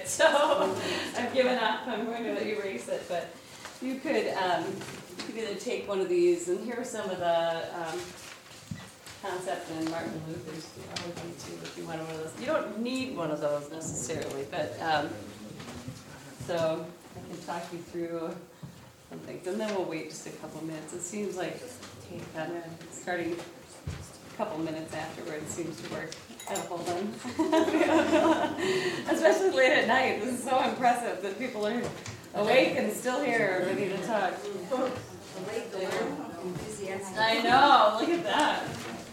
it, so I've given up. I'm going to erase it, but you could either take one of these, and here are some of the concepts in Martin Luther's theology too, if you wanted one of those. You don't need one of those necessarily, but so I can talk you through some things, and then we'll wait just a couple minutes. It seems like starting a couple minutes afterwards seems to work. Hold on. Especially late at night. This is so impressive that people are awake and still here, ready to talk. I know, look at that.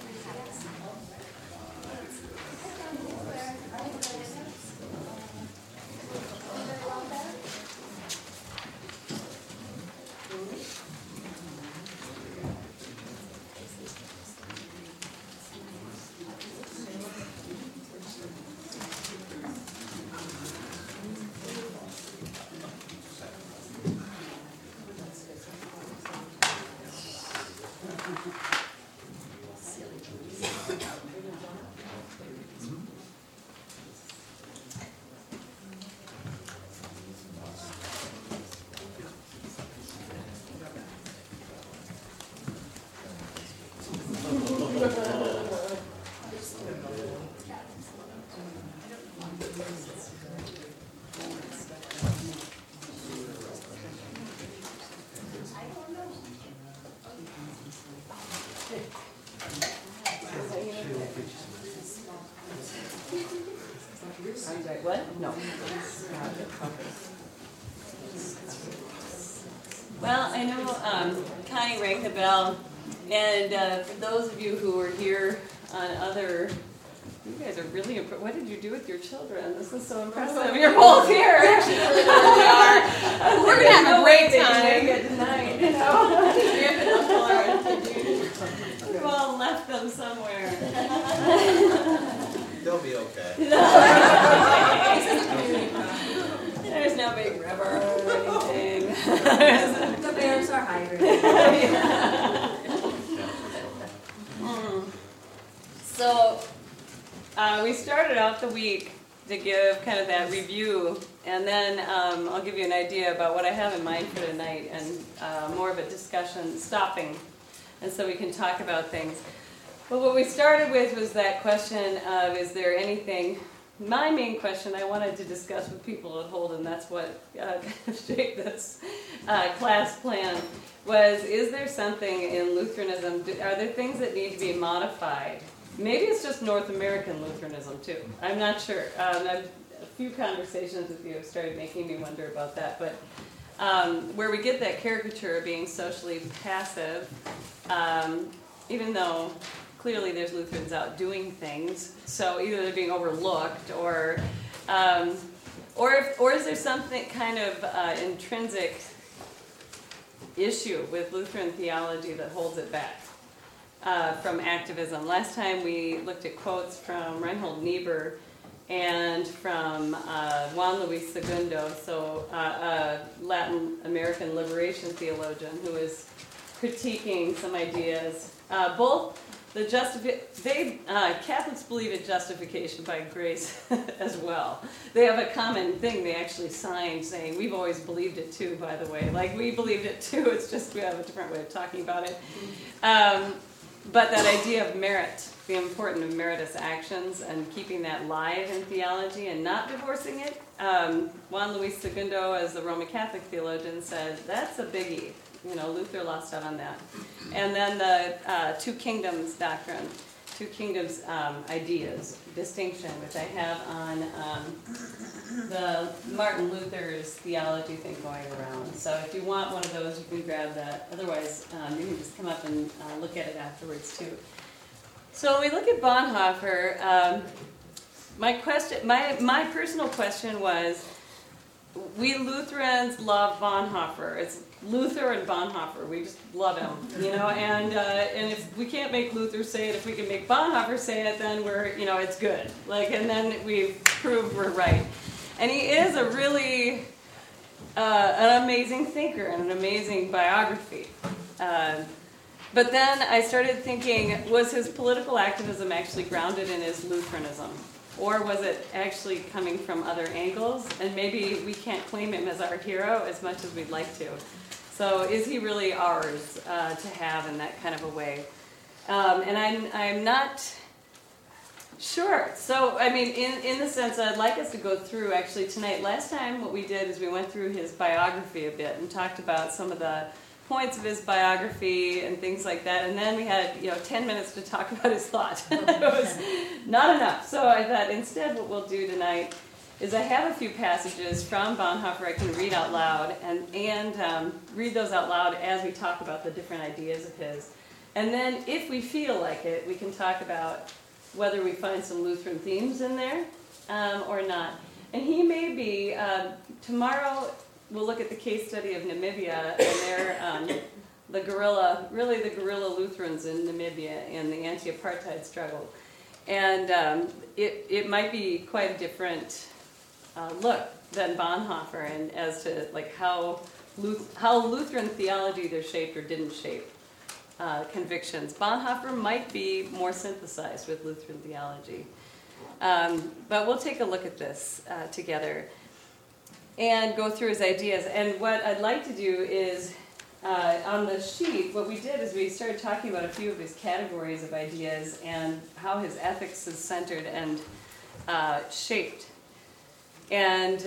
What? No. Well, I know Connie rang the bell, and for those of you who were here on other, you guys are really impressed. What did you do with your children? This is so impressive. You're both here. Actually, we are. We're gonna have a great time tonight. You know, we've all left them somewhere. They'll be okay. There's no big river or anything. The bears are hydrated. So we started out the week to give kind of that review, and then I'll give you an idea about what I have in mind for tonight, and more of a discussion, stopping, and so we can talk about things. But what we started with was that question of, is there anything, my main question I wanted to discuss with people at Holden, that's what kind of shaped this class plan, was, is there something in Lutheranism, are there things that need to be modified? Maybe it's just North American Lutheranism too, I'm not sure. A few conversations with you have started making me wonder about that, but where we get that caricature of being socially passive, even though clearly there's Lutherans out doing things, so either they're being overlooked, or is there something kind of intrinsic issue with Lutheran theology that holds it back from activism? Last time we looked at quotes from Reinhold Niebuhr and from Juan Luis Segundo, so a Latin American liberation theologian who is critiquing some ideas. Both the Catholics believe in justification by grace as well. They have a common thing they actually signed saying, we've always believed it too, by the way. Like, we believed it too, it's just we have a different way of talking about it. But that idea of merit, the importance of meritorious actions and keeping that live in theology and not divorcing it. Juan Luis Segundo, as the Roman Catholic theologian, said that's a biggie. You know, Luther lost out on that. And then the two kingdoms doctrine, two kingdoms ideas, distinction, which I have on the Martin Luther's theology thing going around. So if you want one of those, you can grab that. Otherwise, you can just come up and look at it afterwards too. So when we look at Bonhoeffer, my personal question was, we Lutherans love Bonhoeffer. It's Luther and Bonhoeffer. We just love him, you know. And if we can't make Luther say it, if we can make Bonhoeffer say it, then we're, you know, it's good. Like, and then we've proved we're right. And he is a really an amazing thinker and an amazing biography. But then I started thinking, was his political activism actually grounded in his Lutheranism? Or was it actually coming from other angles? And maybe we can't claim him as our hero as much as we'd like to. So is he really ours to have in that kind of a way? And I'm not sure. So, I mean, in the sense, I'd like us to go through, actually, tonight. Last time what we did is we went through his biography a bit and talked about some of the points of his biography and things like that. And then we had, 10 minutes to talk about his thought. It was not enough. So I thought instead what we'll do tonight is I have a few passages from Bonhoeffer I can read out loud and read those out loud as we talk about the different ideas of his. And then if we feel like it, we can talk about whether we find some Lutheran themes in there or not. And he may be, tomorrow we'll look at the case study of Namibia and their, the guerrilla Lutherans in Namibia and the anti-apartheid struggle. And it might be quite a different look than Bonhoeffer and as to like how Lutheran theology either shaped or didn't shape convictions. Bonhoeffer might be more synthesized with Lutheran theology. But we'll take a look at this together and go through his ideas. And what I'd like to do is, on the sheet, what we did is we started talking about a few of his categories of ideas and how his ethics is centered and shaped. And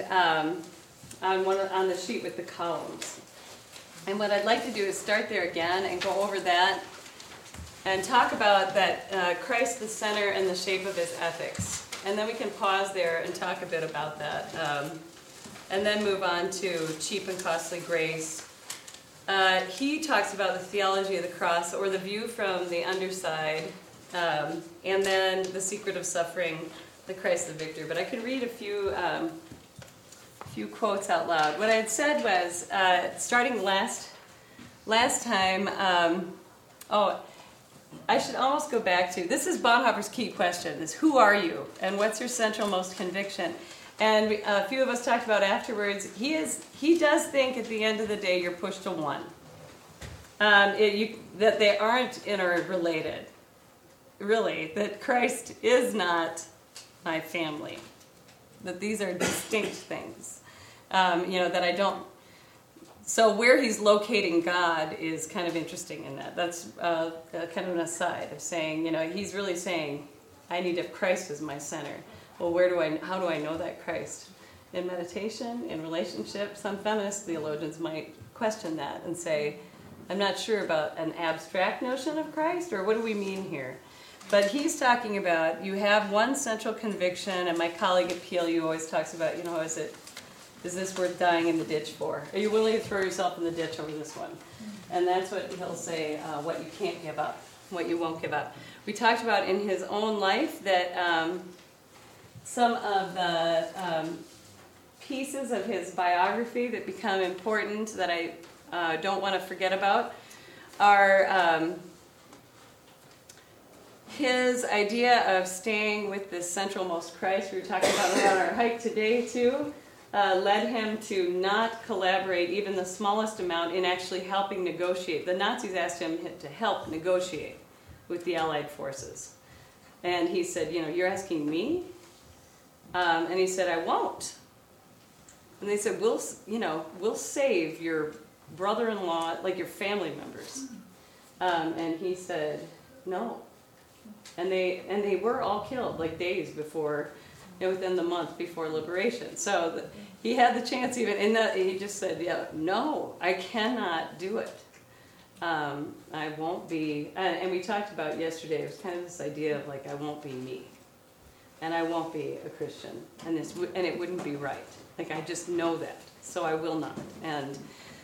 on the sheet with the columns. And what I'd like to do is start there again and go over that and talk about that Christ the center and the shape of his ethics. And then we can pause there and talk a bit about that. And then move on to cheap and costly grace. He talks about the theology of the cross, or the view from the underside, and then the secret of suffering, the Christ the victor. But I could read a few quotes out loud. What I had said was, starting last time, I should almost go back to, this is Bonhoeffer's key question, is who are you, and what's your central most conviction? And a few of us talked about afterwards, he does think at the end of the day you're pushed to one. That they aren't interrelated, really, that Christ is not my family, that these are distinct things. That I don't... So where he's locating God is kind of interesting in that. That's kind of an aside of saying, he's really saying, I need to have Christ as my center. Well, how do I know that Christ? In meditation, in relationship? Some feminist theologians might question that and say, I'm not sure about an abstract notion of Christ, or what do we mean here? But he's talking about, you have one central conviction, and my colleague at PLU always talks about, is this worth dying in the ditch for? Are you willing to throw yourself in the ditch over this one? And that's what he'll say, what you can't give up, what you won't give up. We talked about in his own life that some of the pieces of his biography that become important that I don't want to forget about are his idea of staying with this central most Christ. We were talking about it on our hike today too. Led him to not collaborate even the smallest amount in actually helping negotiate. The Nazis asked him to help negotiate with the Allied forces. And he said, you're asking me? And he said, I won't. And they said, we'll save your brother-in-law, like your family members. And he said, no. And they were all killed like days before, within the month before liberation. So he had the chance even in that, he just said, no, I cannot do it. I won't be, and we talked about yesterday, it was kind of this idea of like, I won't be me. And I won't be a Christian. And it wouldn't be right. Like, I just know that. So I will not. And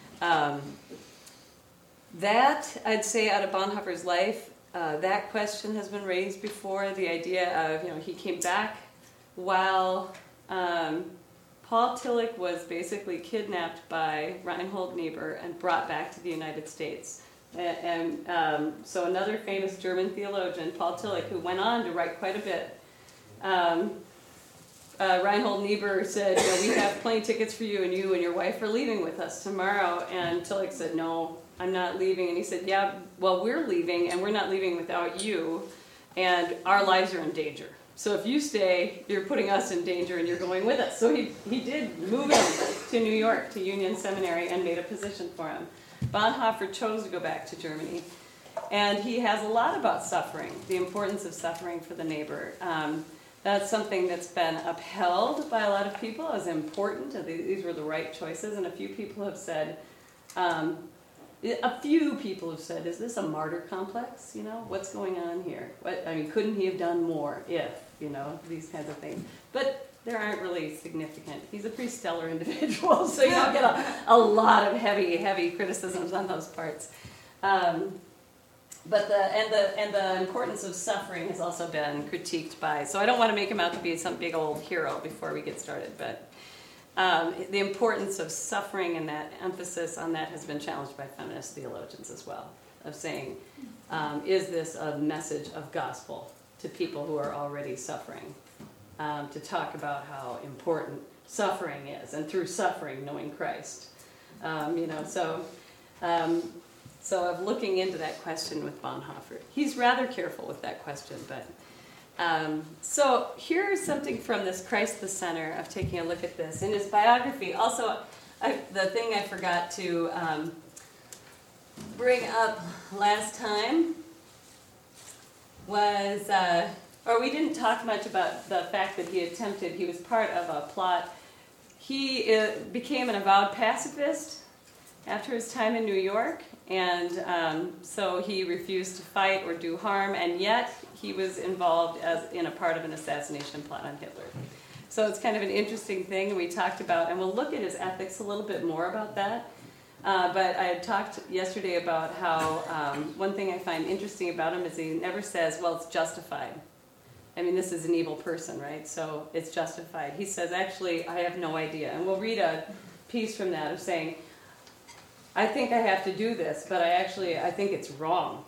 that, I'd say, out of Bonhoeffer's life, that question has been raised before. The idea of, he came back while Paul Tillich was basically kidnapped by Reinhold Niebuhr and brought back to the United States. And so another famous German theologian, Paul Tillich, who went on to write quite a bit, Reinhold Niebuhr said, we have plane tickets for you and your wife are leaving with us tomorrow. And Tillich said, no, I'm not leaving. And he said, yeah, well, we're leaving and we're not leaving without you. And our lives are in danger. So if you stay, you're putting us in danger and you're going with us. So he did move him to New York, to Union Seminary, and made a position for him. Bonhoeffer chose to go back to Germany. And he has a lot about suffering, the importance of suffering for the neighbor. That's something that's been upheld by a lot of people as important. These were the right choices. And a few people have said, is this a martyr complex? What's going on here? Couldn't he have done more if, these kinds of things. But they aren't really significant. He's a pretty stellar individual, so you don't get a lot of heavy criticisms on those parts. But the importance of suffering has also been critiqued by. So I don't want to make him out to be some big old hero before we get started, but the importance of suffering and that emphasis on that has been challenged by feminist theologians as well, of saying, is this a message of gospel to people who are already suffering? To talk about how important suffering is, and through suffering knowing Christ. So of looking into that question with Bonhoeffer. He's rather careful with that question, but so here's something from this Christ the Center of taking a look at this. In his biography, also, the thing I forgot to bring up last time was, we didn't talk much about the fact that he was part of a plot. He became an avowed pacifist after his time in New York, and so he refused to fight or do harm, and yet he was involved in a part of an assassination plot on Hitler. So it's kind of an interesting thing we talked about, and we'll look at his ethics a little bit more about that. But I had talked yesterday about how one thing I find interesting about him is he never says, well, it's justified. This is an evil person, right? So it's justified. He says, actually, I have no idea. And we'll read a piece from that of saying, I think I have to do this, but I think it's wrong.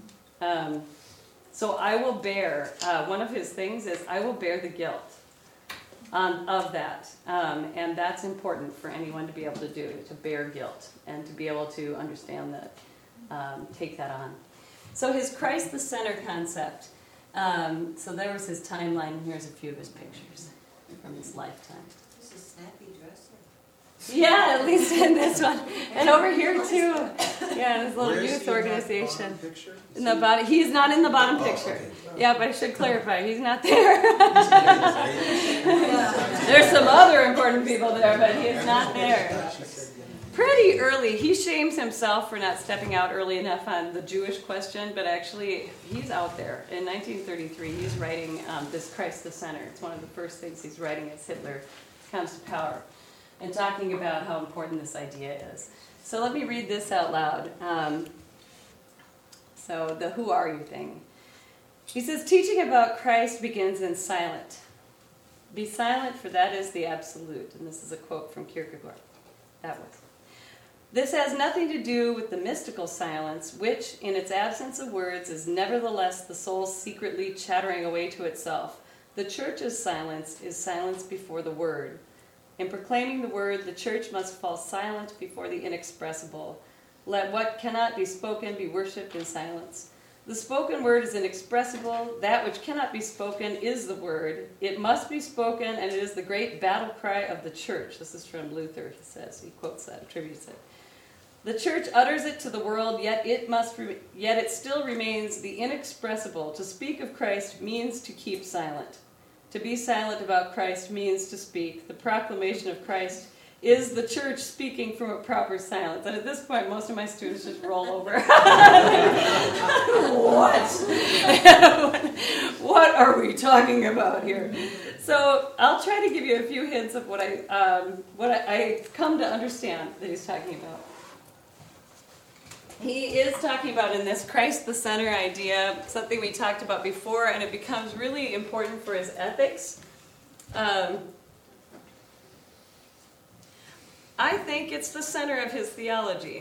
So I will bear, one of his things is, I will bear the guilt of that. And that's important for anyone to be able to do, to bear guilt and to be able to understand that, take that on. So his Christ the Center concept. So there was his timeline, and here's a few of his pictures from his lifetime. This is snappy dresser. Yeah, at least in this one. And over here too. Yeah, this little youth organization. In the bottom, he's not in the bottom picture. Okay. Yeah, but I should clarify, he's not there. There's some other important people there, but he's not there. Pretty early, he shames himself for not stepping out early enough on the Jewish question, but actually he's out there. In 1933, he's writing this Christ the Center. It's one of the first things he's writing as Hitler comes to power, and talking about how important this idea is. So let me read this out loud. So the who are you thing. He says, teaching about Christ begins in silent. Be silent, for that is the absolute. And this is a quote from Kierkegaard. That was. This has nothing to do with the mystical silence, which, in its absence of words, is nevertheless the soul secretly chattering away to itself. The Church's silence is silence before the Word. In proclaiming the Word, the Church must fall silent before the inexpressible. Let what cannot be spoken be worshipped in silence. The spoken word is inexpressible. That which cannot be spoken is the Word. It must be spoken, and it is the great battle cry of the Church. This is from Luther, he says. He quotes that, attributes it. The Church utters it to the world, yet it still remains the inexpressible. To speak of Christ means to keep silent. To be silent about Christ means to speak. The proclamation of Christ is the Church speaking from a proper silence. And at this point, most of my students just roll over. What? What are we talking about here? So I'll try to give you a few hints of what I've come to understand that he's talking about. He is talking about in this Christ the Center idea, something we talked about before, and it becomes really important for his ethics. I think it's the center of his theology.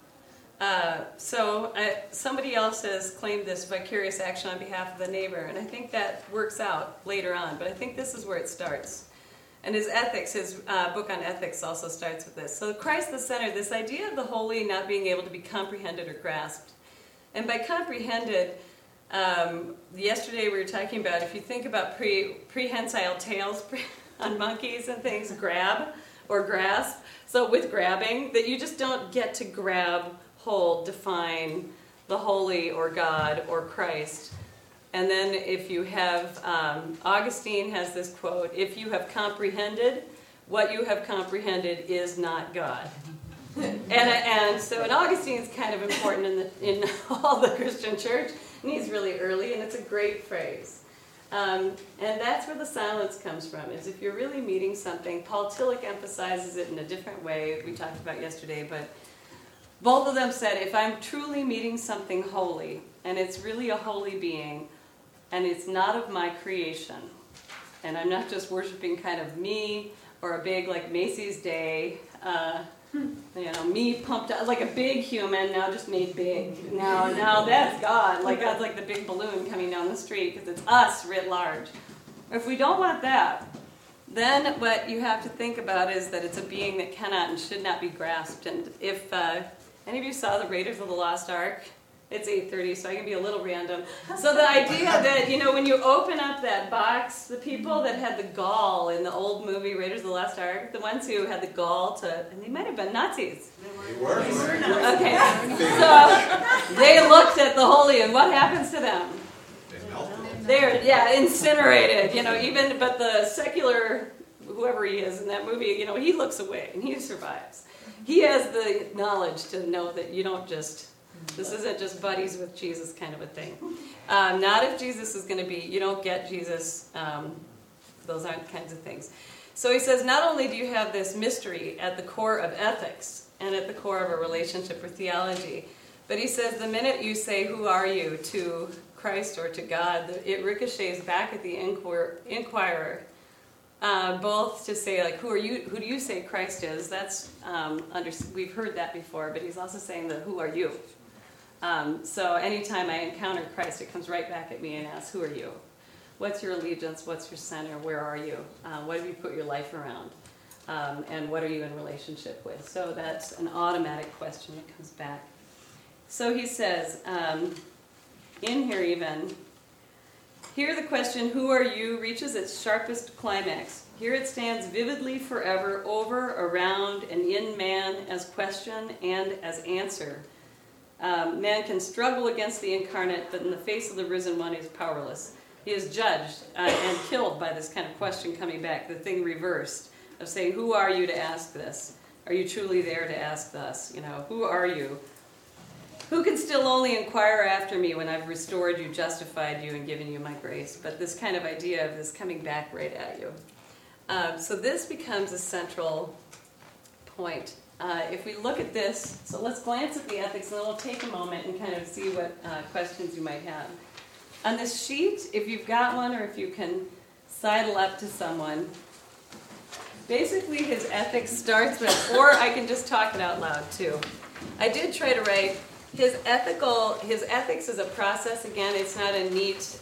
Somebody else has claimed this vicarious action on behalf of the neighbor, and I think that works out later on, but I think this is where it starts. And his ethics, his book on ethics also starts with this. So Christ the Center, this idea of the holy not being able to be comprehended or grasped. And by comprehended, Yesterday we were talking about, if you think about prehensile tails on monkeys and things, grab or grasp. So with grabbing, that you just don't get to grab, hold, define the holy or God or Christ. And then if you have, Augustine has this quote, if you have comprehended, what you have comprehended is not God. And Augustine's kind of important in all the Christian church, and he's really early, and it's a great phrase. And that's where the silence comes from, is if you're really meeting something. Paul Tillich emphasizes it in a different way, we talked about yesterday, but both of them said, if I'm truly meeting something holy, and it's really a holy being, and it's not of my creation, and I'm not just worshiping kind of me, or a big, like Macy's Day, me pumped out, like a big human, now just made big. Now that's God. Like God's like the big balloon coming down the street, because it's us writ large. If we don't want that, then what you have to think about is that it's a being that cannot and should not be grasped. And if any of you saw the Raiders of the Lost Ark, it's 8:30, so I can be a little random. So the idea that, when you open up that box, the people that had the gall in the old movie Raiders of the Lost Ark, the ones who had the gall to, and they might have been Nazis. They were. Okay, so they looked at the holy, and what happens to them? They melted. They're, incinerated, but the secular, whoever he is in that movie, he looks away, and he survives. He has the knowledge to know that you don't just... This isn't just buddies with Jesus kind of a thing. Not if Jesus is going to be, you don't get Jesus. Those aren't kinds of things. So he says, not only do you have this mystery at the core of ethics and at the core of a relationship with theology, but he says the minute you say, who are you, to Christ or to God, it ricochets back at the inquirer. Both to say, like, who are you? Who do you say Christ is? That's we've heard that before, but he's also saying the who are you? So anytime I encounter Christ, it comes right back at me and asks, who are you? What's your allegiance? What's your center? Where are you? What have you put your life around? And what are you in relationship with? So that's an automatic question that comes back. So he says, in here even, here the question, who are you, reaches its sharpest climax. Here it stands vividly forever, over, around, and in man as question and as answer. Man can struggle against the incarnate, but in the face of the risen one, he is powerless. He is judged and killed by this kind of question coming back, the thing reversed, of saying, who are you to ask this? Are you truly there to ask thus? Who are you? Who can still only inquire after me when I've restored you, justified you, and given you my grace? But this kind of idea of this coming back right at you. So this becomes a central point. If we look at this, so let's glance at the ethics, and then we'll take a moment and kind of see what questions you might have. On this sheet, if you've got one or if you can sidle up to someone, basically his ethics starts with, or I can just talk it out loud too. I did try to write his ethics is a process. Again, it's not a neat,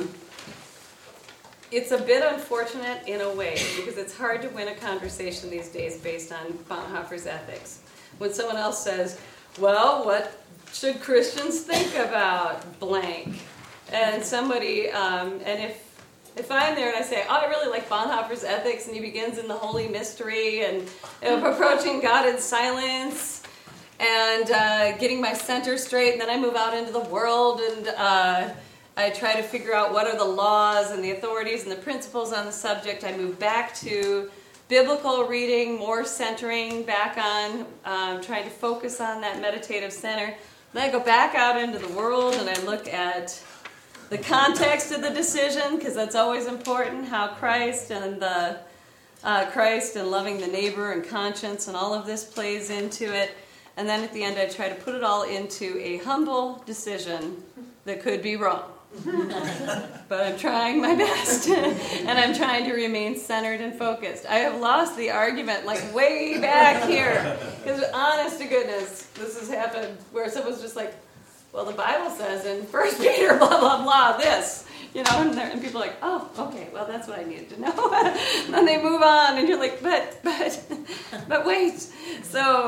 it's a bit unfortunate in a way, because it's hard to win a conversation these days based on Bonhoeffer's ethics. When someone else says, well, what should Christians think about blank? And somebody, and if I'm there and I say, oh, I really like Bonhoeffer's ethics, and he begins in the holy mystery and approaching God in silence and getting my center straight, and then I move out into the world and I try to figure out what are the laws and the authorities and the principles on the subject. I move back to biblical reading, more centering back on trying to focus on that meditative center. Then I go back out into the world and I look at the context of the decision, because that's always important, how Christ and loving the neighbor and conscience and all of this plays into it. And then at the end I try to put it all into a humble decision that could be wrong. But I'm trying my best, and I'm trying to remain centered and focused. I have lost the argument like way back here, because honest to goodness, this has happened where someone's just like, well, the Bible says in 1 Peter, blah, blah, blah, this, and people are like, oh, okay, well, that's what I needed to know. And then they move on, and you're like, but wait. So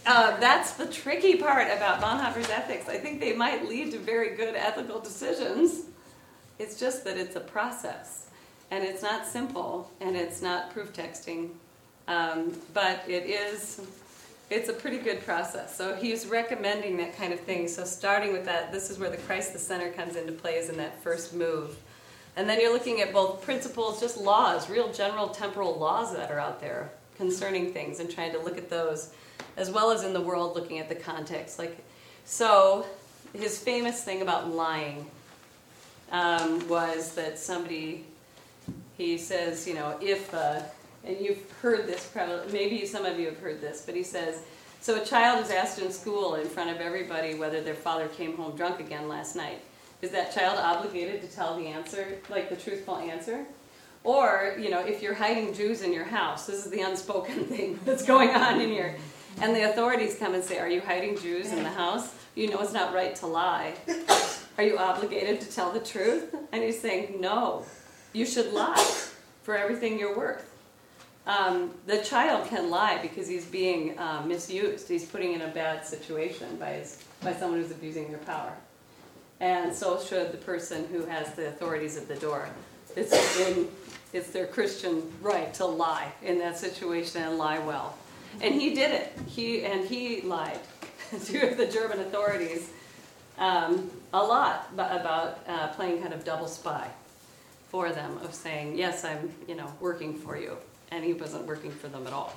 That's the tricky part about Bonhoeffer's ethics. I think they might lead to very good ethical decisions. It's just that it's a process. And it's not simple, and it's not proof texting. But it's a pretty good process. So he's recommending that kind of thing. So starting with that, this is where the Christ the Center comes into play, is in that first move. And then you're looking at both principles, just laws, real general temporal laws that are out there concerning things, and trying to look at those, as well as in the world, looking at the context. So his famous thing about lying was that he says, if, and you've heard this probably, maybe some of you have heard this, but he says, so a child is asked in school in front of everybody whether their father came home drunk again last night. Is that child obligated to tell the answer, like the truthful answer? Or, if you're hiding Jews in your house, this is the unspoken thing that's going on in here, and the authorities come and say, are you hiding Jews in the house? You know it's not right to lie. Are you obligated to tell the truth? And he's saying, no, you should lie for everything you're worth. The child can lie because he's being misused. He's putting in a bad situation by someone who's abusing their power. And so should the person who has the authorities at the door. It's their Christian right to lie in that situation and lie well. And he did it. He lied to the German authorities a lot about playing kind of double spy for them, of saying, yes, I'm working for you. And he wasn't working for them at all.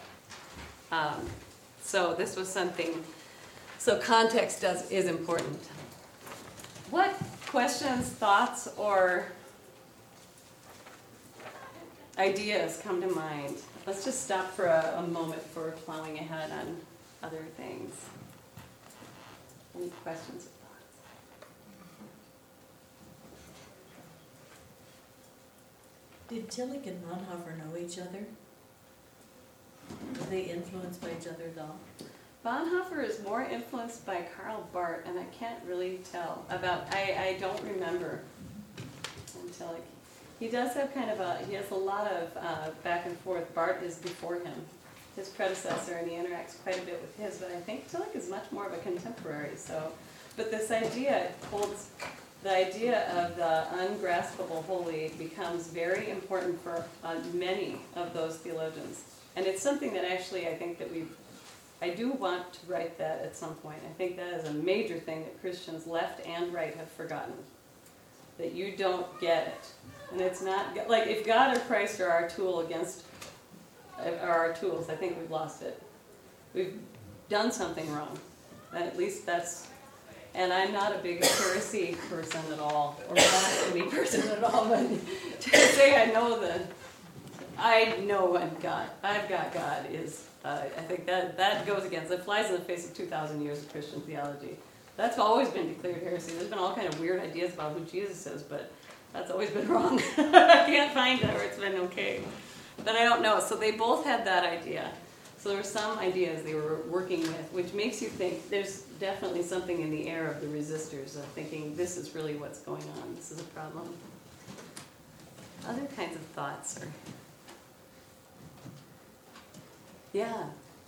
So this was something, so context is important. What questions, thoughts, or ideas come to mind? Let's just stop for a moment for plowing ahead on other things. Any questions or thoughts? Did Tillich and Bonhoeffer know each other? Were they influenced by each other at all? Bonhoeffer is more influenced by Karl Barth, and I can't really tell about, I don't remember until he does have he has a lot of back and forth. Barth is before him, his predecessor, and he interacts quite a bit with his, but I think Tillich is much more of a contemporary, but this idea holds, the idea of the ungraspable holy becomes very important for many of those theologians. And it's something that actually I think that I do want to write that at some point. I think that is a major thing that Christians left and right have forgotten. That you don't get it. And it's not, like if God or Christ are our tool are our tools, I think we've lost it. We've done something wrong. And at least that's, and I'm not a big heresy person at all, or blasphemy person at all, but to say I know I've got God is, I think that goes against, it flies in the face of 2,000 years of Christian theology. That's always been declared heresy. There's been all kind of weird ideas about who Jesus is, but that's always been wrong. I can't find it where it's been okay. But I don't know. So they both had that idea. So there were some ideas they were working with, which makes you think there's definitely something in the air of the resistors of thinking this is really what's going on. This is a problem. Other kinds of thoughts or... Yeah.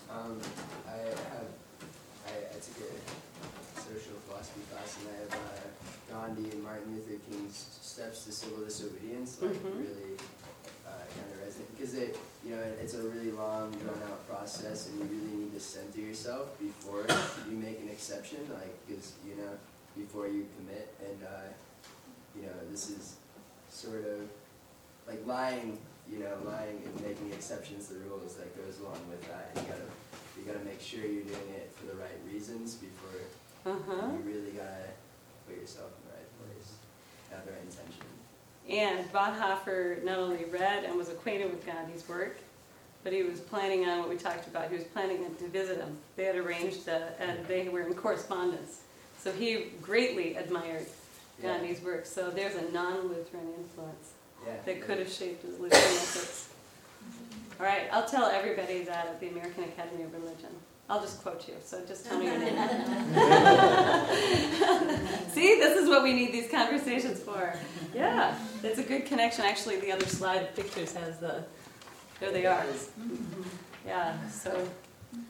I took a social philosophy class, and I have Gandhi and Martin Luther King's Steps to Civil Disobedience, really kind of resonate, because it's a really long, drawn-out process, and you really need to center yourself before you make an exception, because, before you commit, and, this is sort of, like lying and making exceptions to the rules that goes along with that. You gotta make sure you're doing it for the right reasons before you really gotta put yourself in the right place, have the right intention. And Bonhoeffer not only read and was acquainted with Gandhi's work, but he was planning on what we talked about. He was planning to visit him. They had arranged, and they were in correspondence. So he greatly admired Gandhi's work. So there's a non-Lutheran influence that could have shaped his Lutheran ethics. All right, I'll tell everybody that at the American Academy of Religion. I'll just quote you, so just tell me your name. See, this is what we need these conversations for. Yeah, it's a good connection. Actually, the other slide, the pictures has there they are. Yeah, so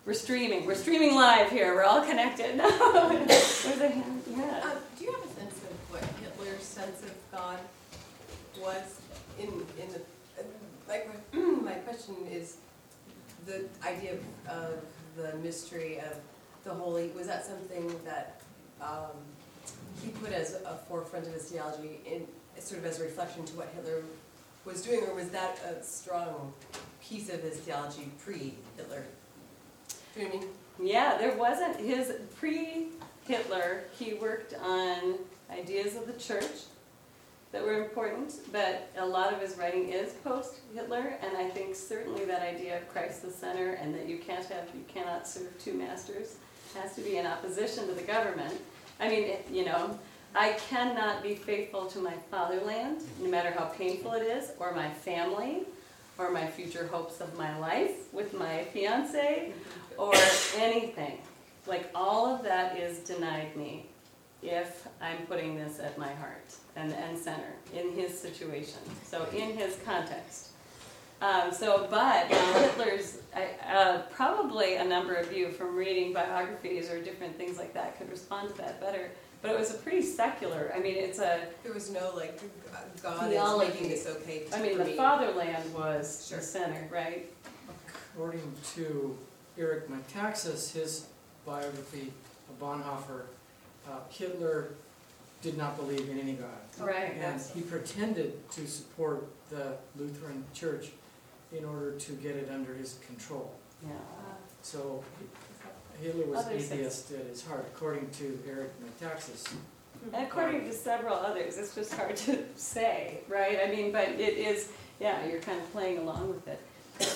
We're streaming live here. We're all connected. Where's the hand? Yeah. Do you have a sense of what Hitler's sense of God was in the, like, my question is the idea of the mystery of the holy, was that something that he put as a forefront of his theology in sort of as a reflection to what Hitler was doing, or was that a strong piece of his theology pre-Hitler? Do you know what I mean? Yeah, there wasn't his pre-Hitler. He worked on ideas of the church that were important, but a lot of his writing is post-Hitler, and I think certainly that idea of Christ the center and that you cannot serve two masters has to be in opposition to the government. I mean, you know, I cannot be faithful to my fatherland, no matter how painful it is, or my family, or my future hopes of my life with my fiance, or anything. Like, all of that is denied me if I'm putting this at my heart and center in his situation, so in his context. But Hitler's, probably a number of you from reading biographies or different things like that could respond to that better. But it was a pretty secular, I mean, There was no, like, God theology. is making this okay I mean, for the me. fatherland was Sure. the center, right? According to Eric Metaxas, his biography of Bonhoeffer, Hitler did not believe in any God. Right. And he pretended to support the Lutheran Church in order to get it under his control. Yeah. So Hitler was Others say- atheist at his heart, according to Eric Metaxas. And according to several others, it's just hard to say, right? I mean, but it is, yeah, you're kind of playing along with it.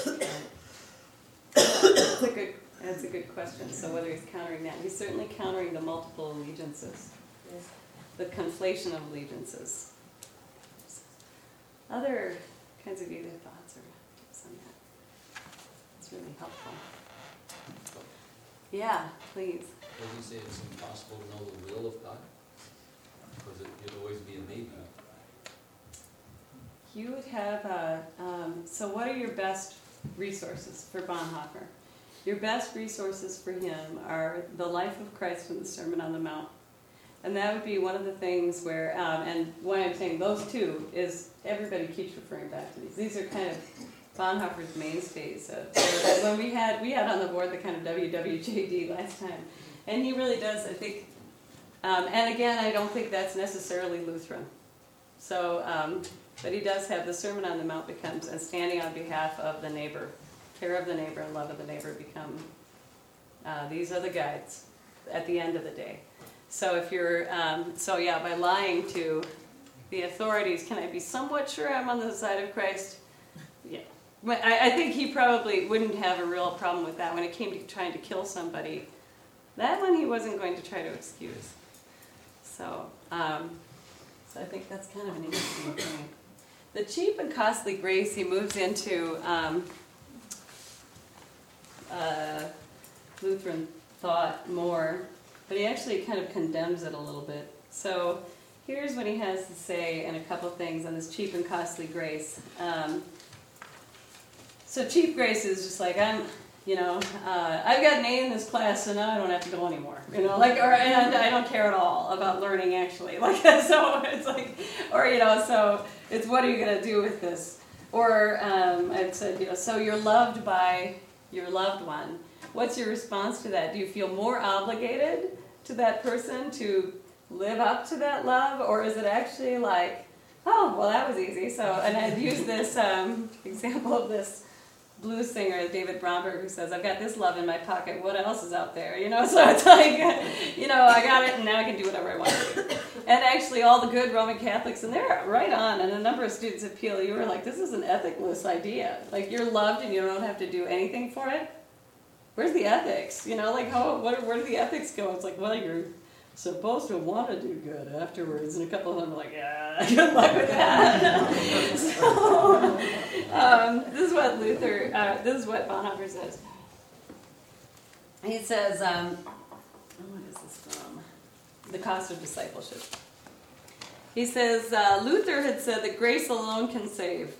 That's a good question. So whether he's countering that, he's certainly countering the multiple allegiances, Yes. the conflation of allegiances. Other kinds of either thoughts or tips on that? It's really helpful. Yeah, please. Does he say it's impossible to know the will of God? Because it'd always be a maybe. You would have so what are your best resources for Bonhoeffer? Your best resources for him are the life of Christ and the Sermon on the Mount. And that would be one of the things where, and why I'm saying those two is everybody keeps referring back to these. These are kind of Bonhoeffer's mainstays. When we had on the board the kind of WWJD last time. And he really does, I think, and again, I don't think that's necessarily Lutheran. So, but he does have the Sermon on the Mount becomes, and standing on behalf of the neighbor, care of the neighbor and love of the neighbor become, these are the guides at the end of the day. So if you're, by lying to the authorities, can I be somewhat sure I'm on the side of Christ? Yeah. But I think he probably wouldn't have a real problem with that when it came to trying to kill somebody. That one he wasn't going to try to excuse. So I think that's kind of an interesting thing. The cheap and costly grace he moves into Lutheran thought more, but he actually kind of condemns it a little bit. So here's what he has to say in a couple things on this cheap and costly grace. So cheap grace is just like, I've got an A in this class, so now I don't have to go anymore. And I don't care at all about learning actually. So it's like, so it's what are you going to do with this? Or I've said, so you're loved by your loved one. What's your response to that? Do you feel more obligated to that person to live up to that love? Or is it actually like, oh, well, that was easy. So, and I've used this example of this blues singer, David Bromberg, who says, I've got this love in my pocket, what else is out there? So it's like, I got it and now I can do whatever I want to do. And actually all the good Roman Catholics, and they're right on, and a number of students appeal, you were like, this is an ethicless idea. Like, you're loved and you don't have to do anything for it. Where's the ethics? Where do the ethics go? It's like, well, you're supposed to want to do good afterwards. And a couple of them are like, yeah, good luck with that. This is what Bonhoeffer says. He says, what is this from? The Cost of Discipleship. He says, Luther had said that grace alone can save.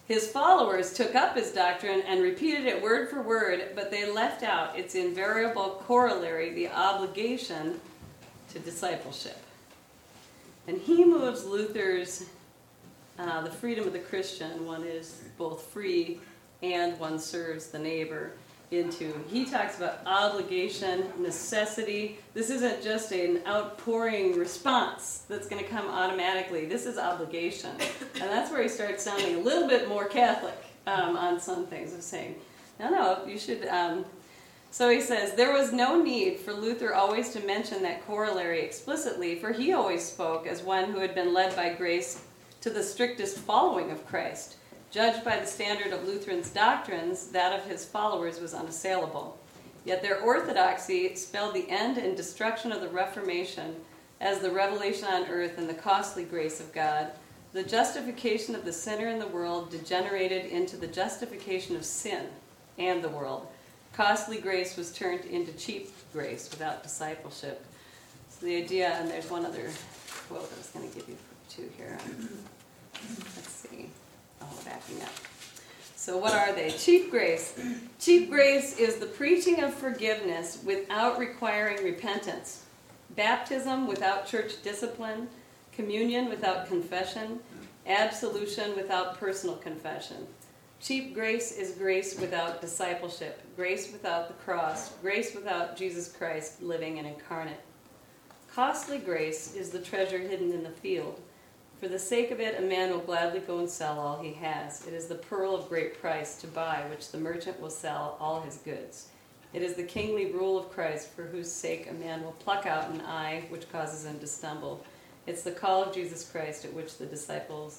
His followers took up his doctrine and repeated it word for word, but they left out its invariable corollary, the obligation to discipleship. And he moves Luther's, the freedom of the Christian, one is both free and one serves the neighbor, into, he talks about obligation, necessity. This isn't just an outpouring response that's going to come automatically. This is obligation. And that's where he starts sounding a little bit more Catholic on some things, of saying, no, you should... So he says, there was no need for Luther always to mention that corollary explicitly, for he always spoke as one who had been led by grace to the strictest following of Christ. Judged by the standard of Lutherans' doctrines, that of his followers was unassailable. Yet their orthodoxy spelled the end and destruction of the Reformation as the revelation on earth and the costly grace of God. The justification of the sinner in the world degenerated into the justification of sin and the world. Costly grace was turned into cheap grace without discipleship. So the idea, and there's one other quote I was going to give you two here. Let's see. Oh, backing up. So what are they? Cheap grace. Cheap grace is the preaching of forgiveness without requiring repentance. Baptism without church discipline. Communion without confession. Absolution without personal confession. Cheap grace is grace without discipleship. Grace without the cross. Grace without Jesus Christ living and incarnate. Costly grace is the treasure hidden in the field. For the sake of it, a man will gladly go and sell all he has. It is the pearl of great price to buy, which the merchant will sell all his goods. It is the kingly rule of Christ, for whose sake a man will pluck out an eye, which causes him to stumble. It's the call of Jesus Christ at which the disciple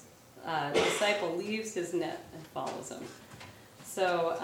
leaves his net and follows him. So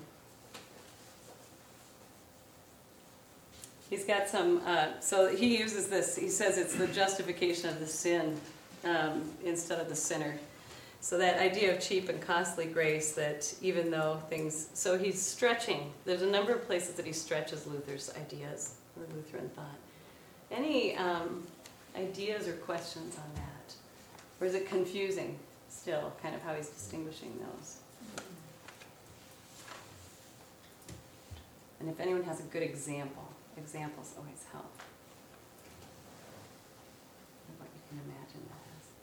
he's got some. So he uses this. He says it's the justification of the sin. Instead of the sinner. So that idea of cheap and costly grace, that even though things... So he's stretching. There's a number of places that he stretches Luther's ideas, or Lutheran thought. Any ideas or questions on that? Or is it confusing still, kind of how he's distinguishing those? And if anyone has a good example, examples always help. What you can imagine that as.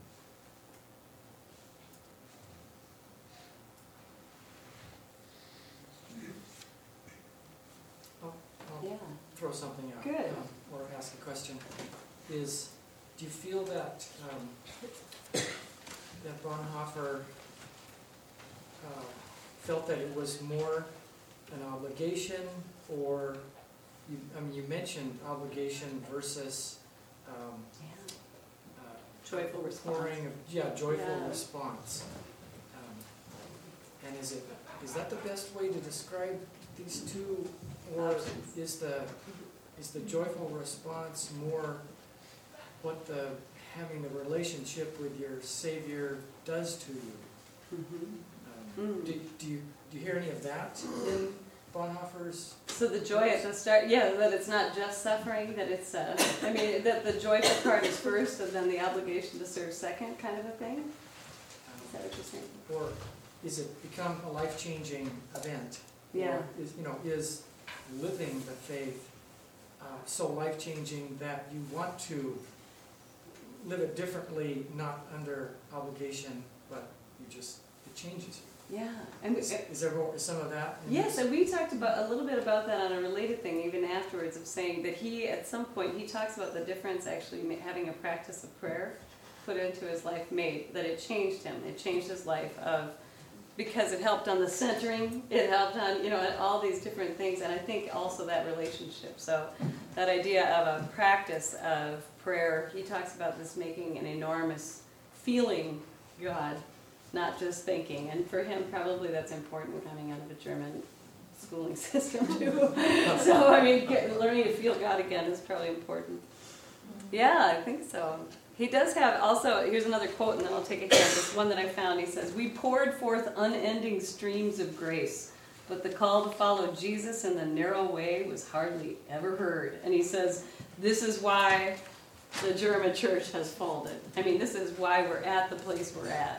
I'll Yeah. throw something out. Good. Or ask a question. Do you feel that that Bonhoeffer felt that it was more an obligation, or you mentioned obligation versus Joyful response. Joyful Yeah. response. And is that the best way to describe these two, or is the joyful response more what having the relationship with your Savior does to you? Mm-hmm. Do you hear any of that in Bonhoeffer's? So the joy at the start, that it's not just suffering, that it's, that the joyful part is first and then the obligation to serve second, kind of a thing? Is that what you're saying? Or is it become a life-changing event? Yeah. Or is living the faith so life-changing that you want to live it differently, not under obligation, but it changes you? Yeah. And Is there some of that? yes, and we talked about a little bit about that on a related thing, even afterwards, of saying that he, at some point, he talks about the difference actually having a practice of prayer put into his life made, that it changed him. It changed his life because it helped on the centering, it helped on, all these different things, and I think also that relationship. So that idea of a practice of prayer, he talks about this making an enormous feeling God, not just thinking. And for him, probably that's important coming out of a German schooling system too. So, learning to feel God again is probably important. Yeah, I think so. He does have also, here's another quote, and then I'll take it here. This one that I found, he says, "We poured forth unending streams of grace, but the call to follow Jesus in the narrow way was hardly ever heard." And he says, this is why the German church has folded. This is why we're at the place we're at.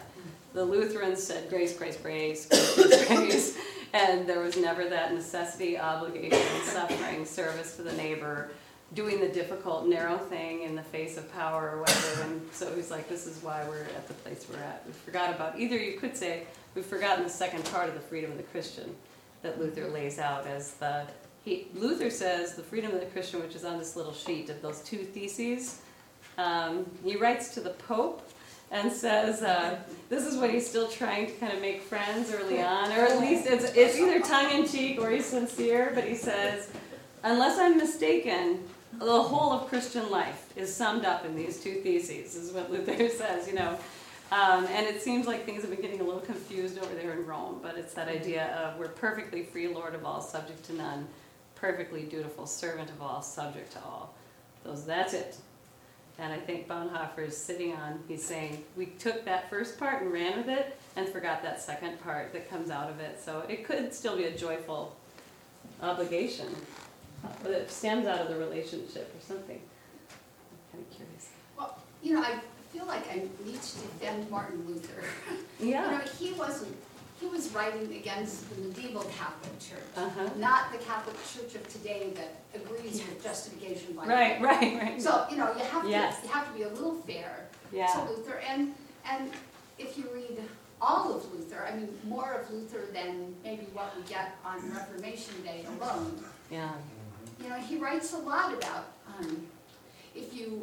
The Lutherans said grace, grace, grace, grace, grace, grace, and there was never that necessity, obligation, suffering, service to the neighbor, doing the difficult, narrow thing in the face of power or whatever. And so he's like, this is why we're at the place we're at. We forgot about, either you could say, we've forgotten the second part of the freedom of the Christian that Luther lays out as Luther says the freedom of the Christian, which is on this little sheet of those two theses. He writes to the Pope and says this is when he's still trying to kind of make friends early on, or at least it's either tongue-in-cheek or he's sincere, but he says, unless I'm mistaken, the whole of Christian life is summed up in these two theses, is what Luther says, and it seems like things have been getting a little confused over there in Rome, but it's that idea of we're perfectly free, Lord of all, subject to none, perfectly dutiful, servant of all, subject to all. That's it. And I think Bonhoeffer is sitting on, he's saying, we took that first part and ran with it and forgot that second part that comes out of it. So it could still be a joyful obligation that stems out of the relationship or something. I'm kind of curious. Well, I feel like I need to defend Martin Luther. Yeah. He was writing against the medieval Catholic Church, Uh-huh. not the Catholic Church of today that agrees with justification by Right, right. So, you have Yes. to be a little fair Yeah. to Luther, and if you read all of Luther, I mean more of Luther than maybe what we get on Reformation Day alone. Yeah. He writes a lot about if you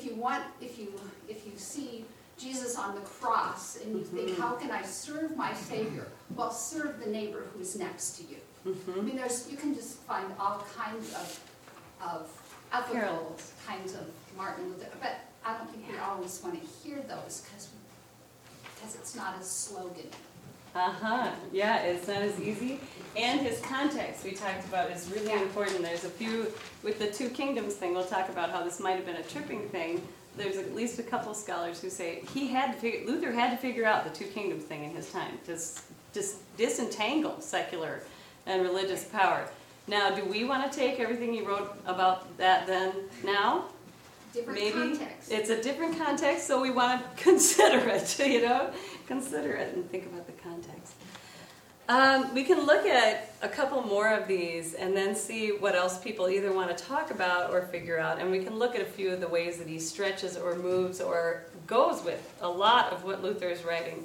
see Jesus on the cross and you think, how can I serve my Savior? Well, serve the neighbor who's next to you. Mm-hmm. I mean, you can just find all kinds of ethical Carols. kinds of Martin Luther, but I don't think we always want to hear those because it's not as slogan. Uh-huh. Yeah, it's not as easy. And his context we talked about is really important. There's a few, with the two kingdoms thing, we'll talk about how this might have been a tripping thing. There's at least a couple scholars who say Luther had to figure out the two kingdoms thing in his time, just disentangle secular and religious power. Now, do we want to take everything he wrote about that then now? Different Maybe context. it's a different context, so we want to consider it, consider it and think about the context. We can look at a couple more of these and then see what else people either want to talk about or figure out. And we can look at a few of the ways that he stretches or moves or goes with a lot of what Luther is writing.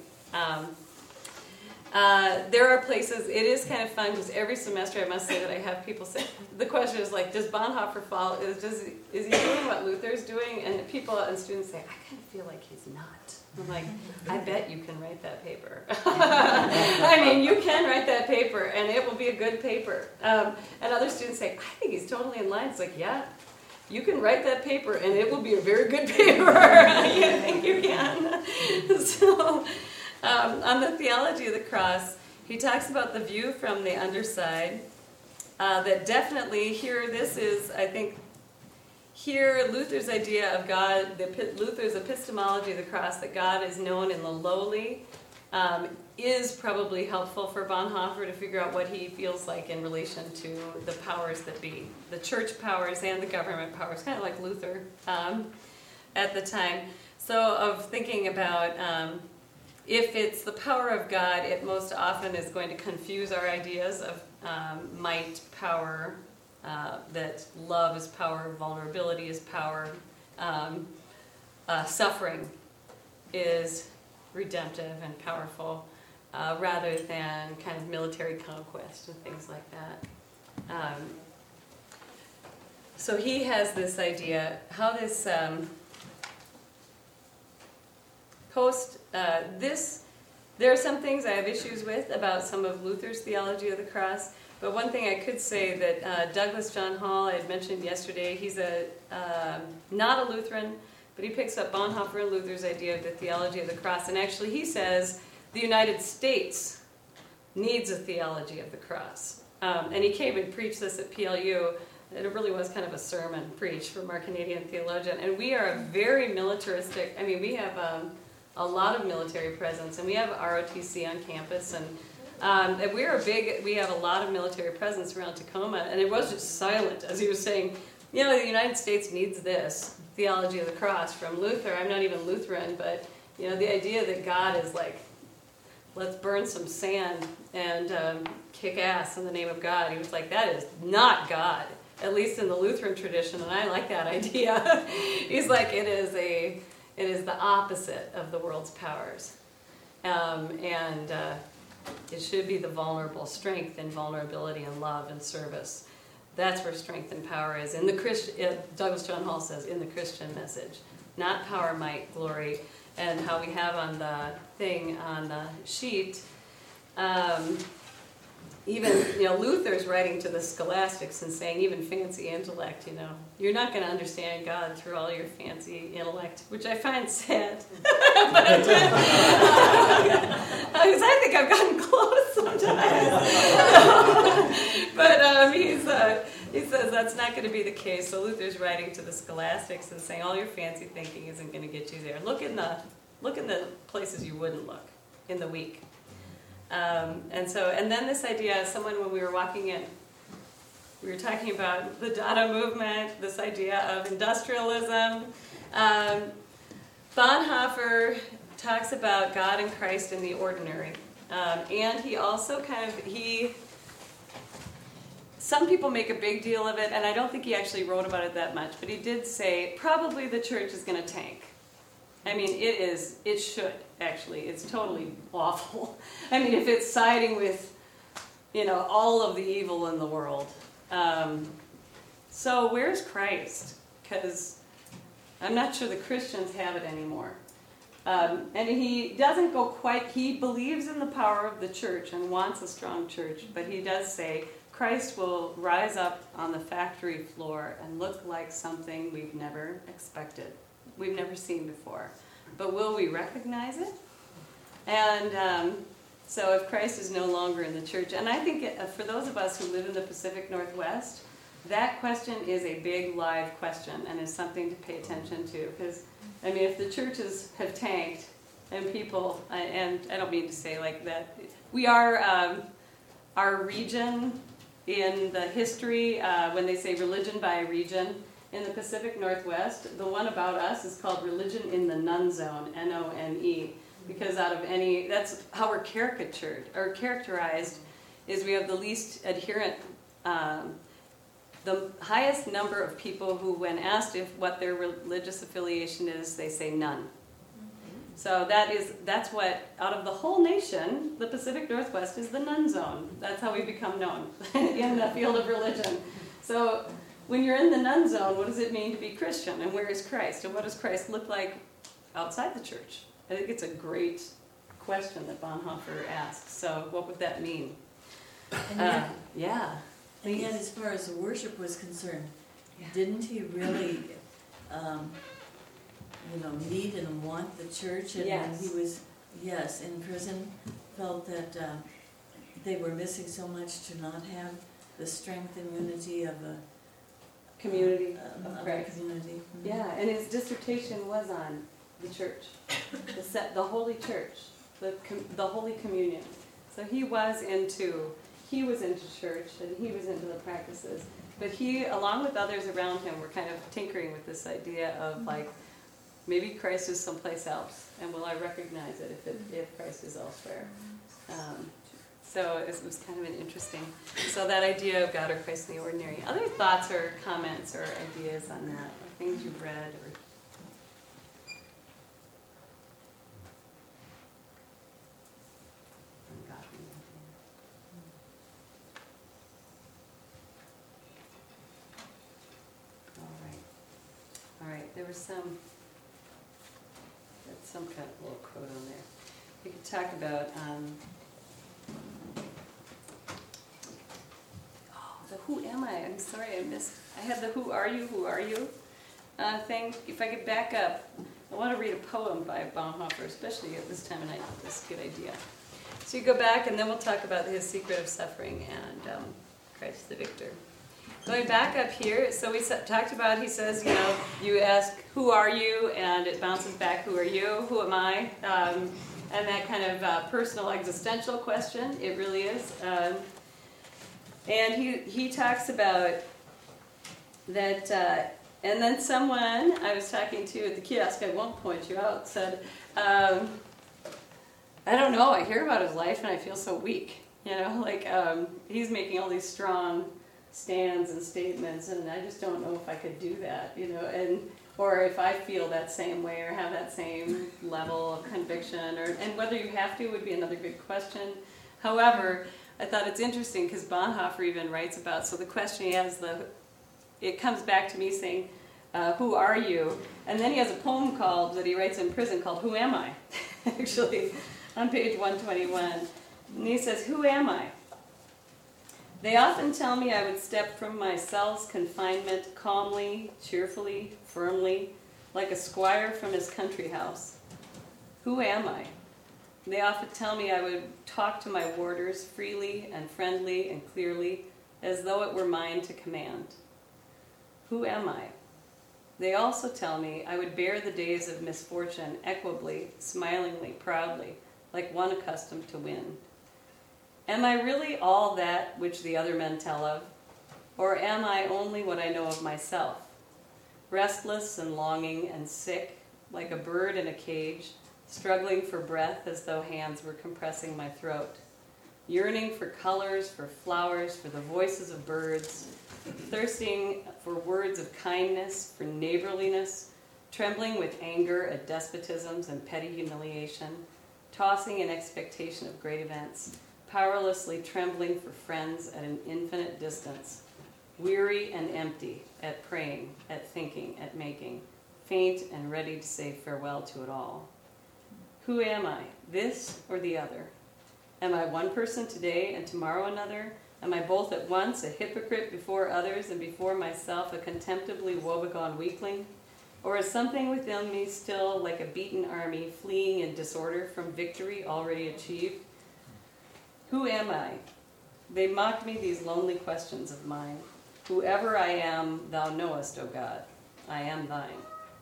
There are places, it is kind of fun because every semester I must say that I have people say, the question is like, does Bonhoeffer follow, is he doing what Luther's doing? And people and students say, I kind of feel like he's not. I'm like, I bet you can write that paper. I mean, you can write that paper and it will be a good paper. And other students say, I think he's totally in line. It's like, yeah, you can write that paper and it will be a very good paper. You think you can. So, on the theology of the cross, he talks about the view from the underside. That definitely this is, I think, here Luther's idea of God, Luther's epistemology of the cross, that God is known in the lowly, is probably helpful for Bonhoeffer to figure out what he feels like in relation to the powers that be, the church powers and the government powers, kind of like Luther at the time. So of thinking about if it's the power of God, it most often is going to confuse our ideas of might, power, that love is power, vulnerability is power, suffering is redemptive and powerful, rather than kind of military conquest and things like that. So he has this idea, how this there are some things I have issues with about some of Luther's theology of the cross, but one thing I could say that Douglas John Hall, I had mentioned yesterday, he's not a Lutheran, but he picks up Bonhoeffer and Luther's idea of the theology of the cross, and actually he says the United States needs a theology of the cross. And he came and preached this at PLU, and it really was kind of a sermon preached from our Canadian theologian, and we are a very militaristic, we have a lot of military presence, and we have ROTC on campus, and we have a lot of military presence around Tacoma, and it was just silent as he was saying, the United States needs this theology of the cross from Luther. I'm not even Lutheran, but the idea that God is like let's burn some sand and kick ass in the name of God. He was like, that is not God, at least in the Lutheran tradition, and I like that idea. He's like, it is the opposite of the world's powers. And it should be the vulnerable, strength and vulnerability and love and service. That's where strength and power is. In the Douglas John Hall says, in the Christian message. Not power, might, glory, and how we have on the thing on the sheet. Even, Luther's writing to the scholastics and saying, even fancy intellect, you're not going to understand God through all your fancy intellect, which I find sad. But because I think I've gotten close sometimes. But he says that's not going to be the case. So Luther's writing to the scholastics and saying, all your fancy thinking isn't going to get you there. Look in the places you wouldn't look in the weak. And then this idea, when we were walking in, we were talking about the Dada movement, this idea of industrialism. Bonhoeffer talks about God and Christ in the ordinary. And he also some people make a big deal of it, and I don't think he actually wrote about it that much, but he did say, probably the church is going to tank. I mean, it should, actually. It's totally awful. I mean, if it's siding with, all of the evil in the world. So where's Christ? Because I'm not sure the Christians have it anymore. And he doesn't go he believes in the power of the church and wants a strong church, but he does say, Christ will rise up on the factory floor and look like something we've never expected. We've never seen before. But will we recognize it? And so if Christ is no longer in the church, and I think for those of us who live in the Pacific Northwest, that question is a big live question and is something to pay attention to. Because, if the churches have tanked and people, and I don't mean to say like that, we are, our region in the history, when they say religion by region, in the Pacific Northwest, the one about us is called religion in the none zone, N-O-N-E, because that's how we're caricatured, or characterized, is we have the least adherent, the highest number of people who, when asked what their religious affiliation is, they say none. So that's what, out of the whole nation, the Pacific Northwest is the none zone. That's how we become known in the field of religion. So when you're in the none zone, what does it mean to be Christian? And where is Christ? And what does Christ look like outside the church? I think it's a great question that Bonhoeffer asks. So what would that mean? And yet, and yet, as far as the worship was concerned, didn't he really, need and want the church? And when he was, in prison, felt that they were missing so much to not have the strength and unity of a community of Christ. Community. Mm-hmm. Yeah, and his dissertation was on the church, the Holy Church, the Holy Communion. So he was into church, and he was into the practices. But he, along with others around him, were kind of tinkering with this idea of maybe Christ is someplace else, and will I recognize it if Christ is elsewhere? So it was kind of an interesting. So that idea of God or Christ in the ordinary. Other thoughts or comments or ideas on that, or things you've read or. All right, there was some kind of little quote on there. We could talk about the who am I? I'm sorry, I had the who are you thing. If I could back up, I want to read a poem by Bonhoeffer, especially at this time of night. This is a good idea. So you go back, and then we'll talk about his Secret of Suffering and Christ the Victor. Going back up here, so we talked about, he says, you ask, who are you? And it bounces back, who are you? Who am I? And that kind of personal existential question, it really is. And he talks about that, and then someone I was talking to at the kiosk, I won't point you out, said, I don't know, I hear about his life and I feel so weak, you know, like, he's making all these strong stands and statements, and I just don't know if I could do that, you know, or if I feel that same way or have that same level of conviction, and whether you have to would be another good question. However, I thought it's interesting because Bonhoeffer even writes about, so the question he has, it comes back to me saying, who are you? And then he has a poem that he writes in prison called Who Am I? Actually, on page 121. And he says, who am I? They often tell me I would step from my cell's confinement calmly, cheerfully, firmly, like a squire from his country house. Who am I? They often tell me I would talk to my warders freely and friendly and clearly, as though it were mine to command. Who am I? They also tell me I would bear the days of misfortune equably, smilingly, proudly, like one accustomed to win. Am I really all that which the other men tell of? Or am I only what I know of myself? Restless and longing and sick, like a bird in a cage, struggling for breath as though hands were compressing my throat. Yearning for colors, for flowers, for the voices of birds, thirsting for words of kindness, for neighborliness, trembling with anger at despotisms and petty humiliation, tossing in expectation of great events, powerlessly trembling for friends at an infinite distance, weary and empty at praying, at thinking, at making, faint and ready to say farewell to it all. Who am I, this or the other? Am I one person today and tomorrow another? Am I both at once a hypocrite before others and before myself, a contemptibly woebegone weakling? Or is something within me still like a beaten army fleeing in disorder from victory already achieved? Who am I? They mocked me these lonely questions of mine. Whoever I am, thou knowest, O God. I am thine.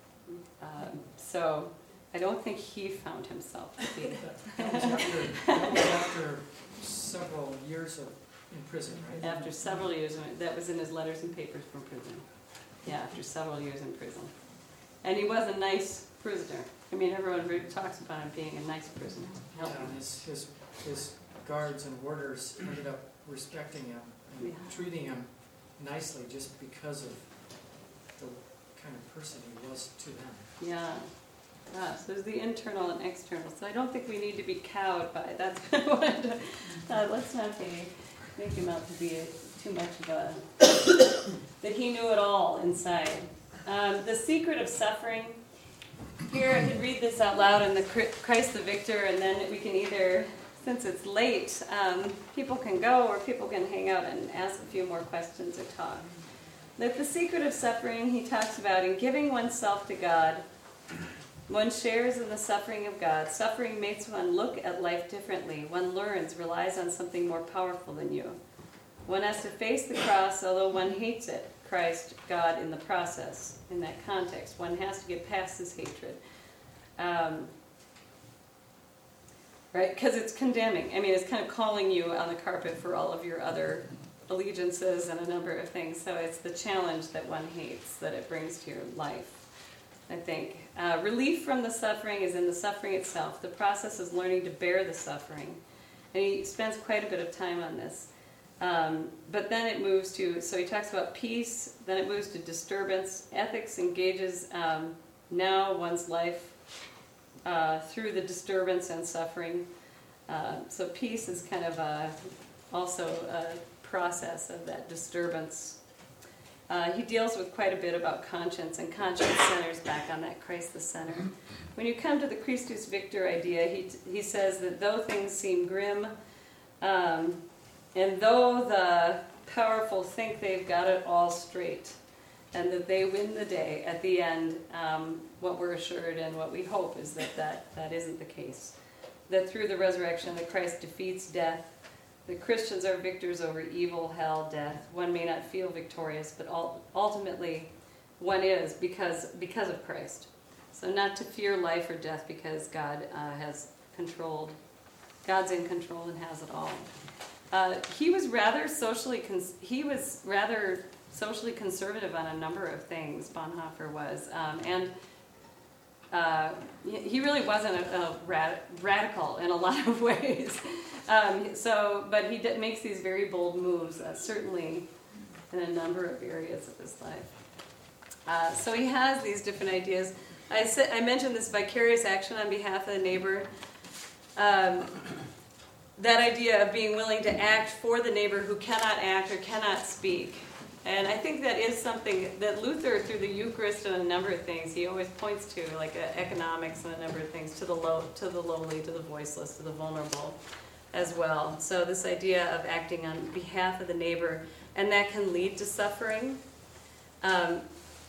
So I don't think he found himself to be. That was after several years in prison, right? After several years, that was in his letters and papers from prison. Yeah, after several years in prison. And he was a nice prisoner. I mean, everyone talks about him being a nice prisoner. Yeah, and his guards and warders ended up respecting him and treating him nicely just because of the kind of person he was to them. Yeah. So there's the internal and external. So I don't think we need to be cowed by it. That's what I wanted to, let's not make him out to be too much of a, that he knew it all inside. The secret of suffering. Here I could read this out loud in the Christ the Victor, and then we can either, since it's late, people can go or people can hang out and ask a few more questions or talk. That the secret of suffering, he talks about in giving oneself to God, one shares in the suffering of God. Suffering makes one look at life differently. One learns, relies on something more powerful than you. One has to face the cross, although one hates it. Christ, God in the process, in that context. One has to get past his hatred. Right? Because it's condemning. I mean, it's kind of calling you on the carpet for all of your other allegiances and a number of things. So it's the challenge that one hates that it brings to your life, I think. Relief from the suffering is in the suffering itself. The process is learning to bear the suffering. And he spends quite a bit of time on this. But then it moves to, so he talks about peace, then it moves to disturbance. Ethics engages now one's life through the disturbance and suffering. So peace is kind of also a process of that disturbance. He deals with quite a bit about conscience, and conscience centers back on that Christ the center. When you come to the Christus Victor idea, he says that though things seem grim, and though the powerful think they've got it all straight, and that they win the day, at the end, what we're assured and what we hope is that isn't the case. That through the resurrection, that Christ defeats death. The Christians are victors over evil, hell, death. One may not feel victorious, but ultimately one is because of Christ. So not to fear life or death because God has controlled. God's in control and has it all. He was rather socially conservative on a number of things. Bonhoeffer was, and he really wasn't a radical in a lot of ways. But he makes these very bold moves, certainly in a number of areas of his life. So he has these different ideas. I mentioned this vicarious action on behalf of the neighbor. That idea of being willing to act for the neighbor who cannot act or cannot speak. And I think that is something that Luther, through the Eucharist and a number of things, he always points to, like economics and a number of things, to the lowly, to the voiceless, to the vulnerable as well. So this idea of acting on behalf of the neighbor, and that can lead to suffering. And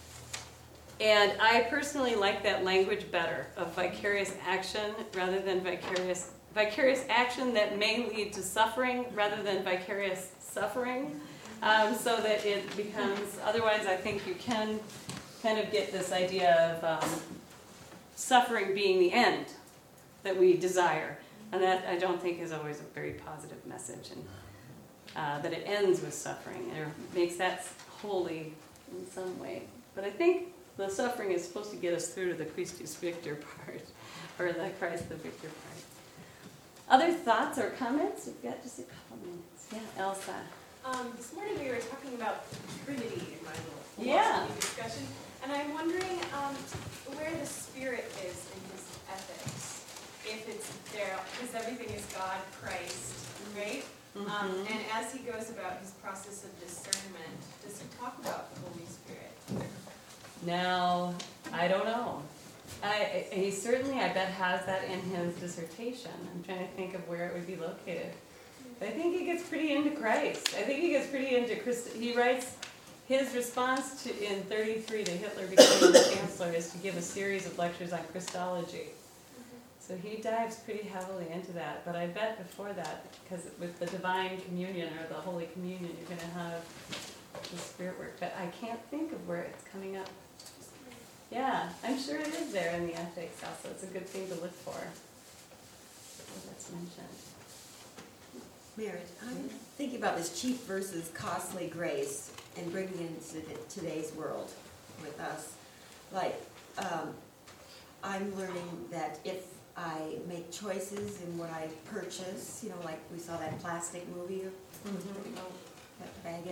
I personally like that language better, of vicarious action rather than vicarious action that may lead to suffering rather than vicarious suffering. So that it becomes, otherwise I think you can kind of get this idea of suffering being the end that we desire. And that I don't think is always a very positive message, and that it ends with suffering or makes that holy in some way. But I think the suffering is supposed to get us through to the Christus Victor part, or the Christ the Victor part. Other thoughts or comments? We've got just a couple minutes. Yeah, Elsa. This morning we were talking about Trinity in my little Yeah. philosophy discussion, and I'm wondering where the Spirit is in his ethics. If it's there, because everything is God, Christ, right? Mm-hmm. And as he goes about his process of discernment, does he talk about the Holy Spirit? Now, I don't know. He certainly, I bet, has that in his dissertation. I'm trying to think of where it would be located. I think he gets pretty into Christ. I think he gets pretty into Christ. He writes his response to in 1933 to Hitler becoming the chancellor is to give a series of lectures on Christology. So he dives pretty heavily into that. But I bet before that, because with the divine communion or the Holy Communion, you're going to have the Spirit work. But I can't think of where it's coming up. Yeah, I'm sure it is there in the ethics also. It's a good thing to look for. That's mentioned. Mary, I'm thinking about this cheap versus costly grace and bringing it into today's world with us. Like, I'm learning that if I make choices in what I purchase, you know, like we saw that plastic movie, that Baggett,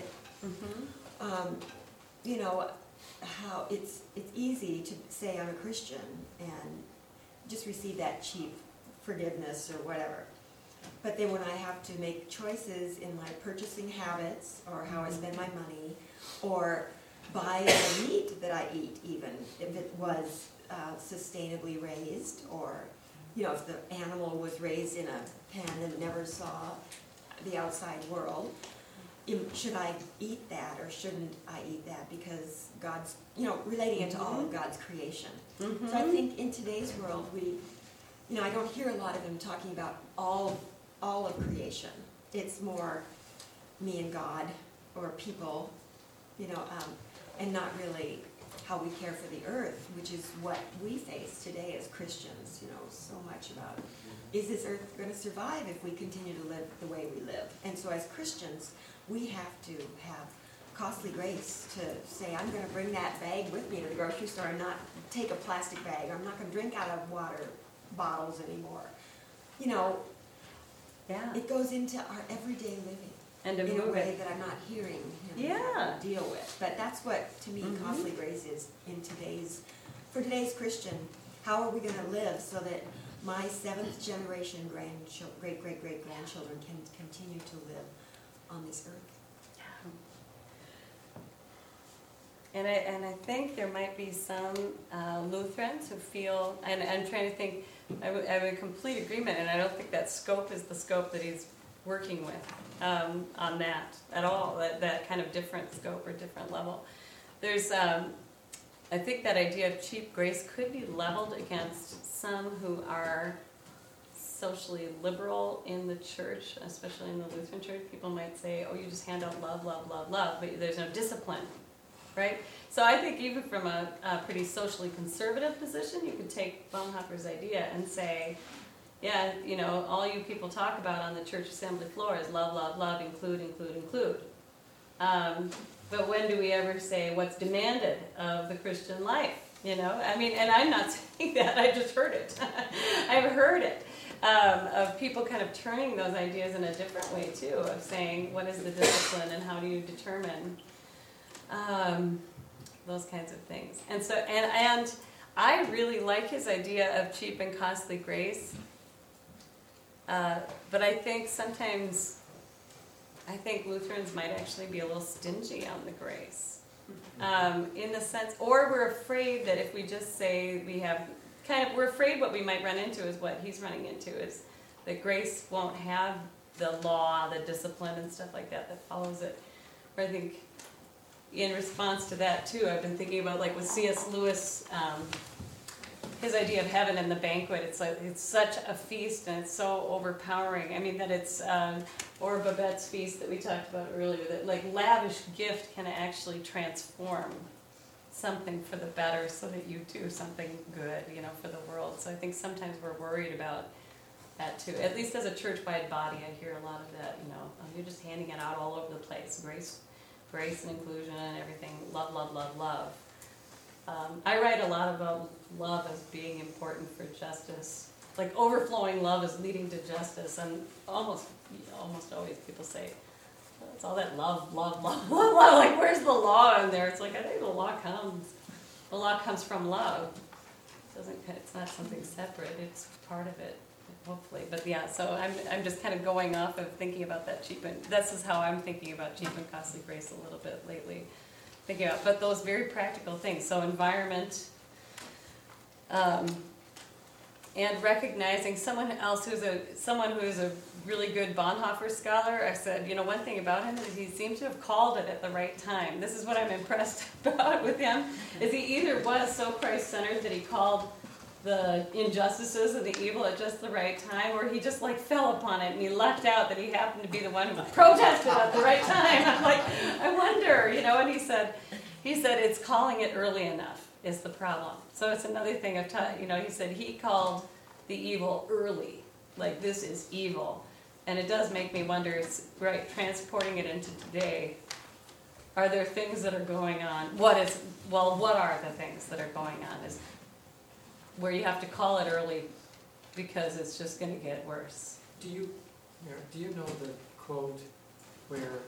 you know, how it's easy to say I'm a Christian and just receive that cheap forgiveness or whatever. But then when I have to make choices in my purchasing habits or how I spend my money or buy the meat that I eat, even if it was sustainably raised, or you know, if the animal was raised in a pen and never saw the outside world, should I eat that or shouldn't I eat that? Because God's, you know, relating it to all of God's creation. So I think in today's world, you know, I don't hear a lot of them talking about all of creation. It's more me and God or people, you know, and not really how we care for the earth, which is what we face today as Christians, you know, so much about, is this earth going to survive if we continue to live the way we live? And so as Christians, we have to have costly grace to say, I'm going to bring that bag with me to the grocery store and not take a plastic bag. I'm not going to drink out of water bottles anymore. You know, it goes into our everyday living. And in a way that I'm not hearing him deal with. But that's what, to me, costly grace is for today's Christian. How are we going to live so that my 7th generation great-great-great-grandchildren can continue to live on this earth? And I think there might be some Lutherans who feel, and I'm trying to think, I'm in complete agreement, and I don't think that scope is the scope that he's working with on that at all, that kind of different scope or different level. There's, I think that idea of cheap grace could be leveled against some who are socially liberal in the church, especially in the Lutheran church. People might say, oh, you just hand out love, love, love, love, but there's no discipline, right? So I think even from a pretty socially conservative position, you could take Bonhoeffer's idea and say, yeah, you know, all you people talk about on the church assembly floor is love, love, love, include, include, include. But when do we ever say what's demanded of the Christian life? I mean, and I'm not saying that, I just heard it. I've heard it, of people kind of turning those ideas in a different way too, of saying, what is the discipline and how do you determine those kinds of things. And so, and I really like his idea of cheap and costly grace, but I think sometimes, Lutherans might actually be a little stingy on the grace. In the sense, or we're afraid that if we just say we have we're afraid what we might run into is what he's running into, is that grace won't have the law, the discipline and stuff like that follows it. Or I think in response to that too, I've been thinking about, like with C.S. Lewis, his idea of heaven and the banquet. It's like, it's such a feast and it's so overpowering. I mean that it's, or Babette's feast that we talked about earlier, that like lavish gift can actually transform something for the better so that you do something good, for the world. So I think sometimes we're worried about that too. At least as a church-wide body, I hear a lot of that, you're just handing it out all over the place. Grace and inclusion and everything. Love, love, love, love. I write a lot about love as being important for justice. Like overflowing love is leading to justice, and almost always people say, well, it's all that love, love, love, love, love. Like where's the law in there? It's like I think the law comes from love. It's not something separate. It's part of it, hopefully. But yeah, so I'm just kind of going off of thinking about that this is how I'm thinking about cheap and costly grace a little bit lately. Thinking about, but those very practical things. So environment, and recognizing someone who's a really good Bonhoeffer scholar. I said, one thing about him is he seems to have called it at the right time. This is what I'm impressed about with him, is he either was so Christ-centered that he called the injustices and the evil at just the right time, or he just like fell upon it and he lucked out that he happened to be the one who protested at the right time. I'm like, I wonder, and he said it's calling it early enough is the problem. So it's another thing of he said he called the evil early, like this is evil. And it does make me wonder, transporting it into today, are there things that are going on? What are the things that are going on? Is where you have to call it early because it's just going to get worse. Do you know the quote where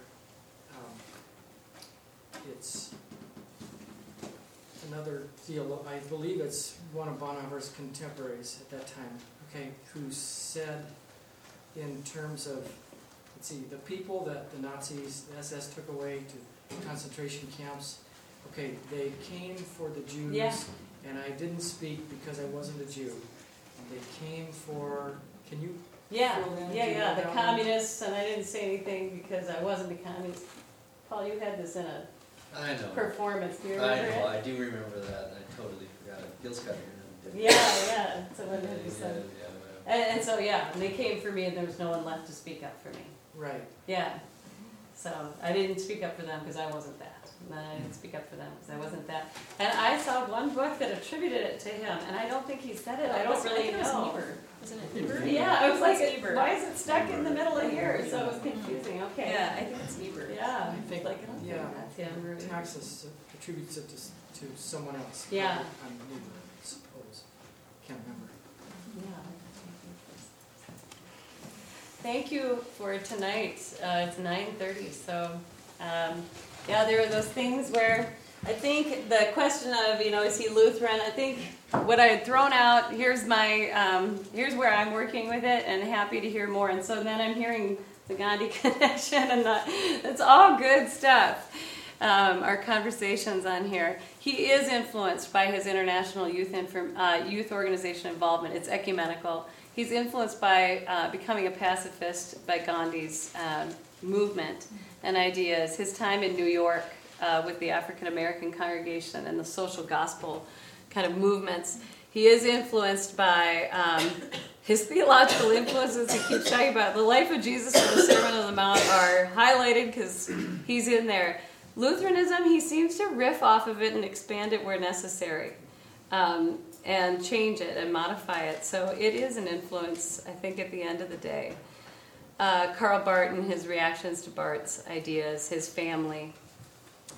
it's another theologian, I believe it's one of Bonhoeffer's contemporaries at that time, who said in terms of, the people that the Nazis, the SS took away to concentration camps, they came for the Jews. Yeah. And I didn't speak because I wasn't a Jew. And they came for, can you fill in? Yeah, the communists, and I didn't say anything because I wasn't a communist. Paul, you had this in a performance. Do you remember it? I do remember that. I totally forgot it. Gil Scott here. Yeah. So what did you say? And so, and they came for me and there was no one left to speak up for me. Right. Yeah. So I didn't speak up for them because I wasn't that. And I didn't speak up for them because I wasn't that. And I saw one book that attributed it to him, and I don't think he said it. I don't really know. Wasn't it Niebuhr? Yeah, I was like, why is it stuck in the middle of here? So it was confusing. Okay. Yeah, I think it's Niebuhr. Yeah. I think, that's him. Taxis attributes it to someone else. Yeah. I'm Niebuhr, I suppose. Can't remember. Yeah. Thank you for tonight. It's 9:30, so there are those things where I think the question of, is he Lutheran? I think what I had thrown out, here's where I'm working with it and happy to hear more. And so then I'm hearing the Gandhi connection and it's all good stuff. Our conversations on here. He is influenced by his international youth organization involvement. It's ecumenical. He's influenced by becoming a pacifist by Gandhi's movement and ideas. His time in New York with the African American congregation and the social gospel kind of movements. He is influenced by his theological influences. He keeps talking about the life of Jesus and the Sermon on the Mount are highlighted because he's in there. Lutheranism, he seems to riff off of it and expand it where necessary. And change it and modify it. So it is an influence, I think, at the end of the day. Karl Barth and his reactions to Barth's ideas, his family.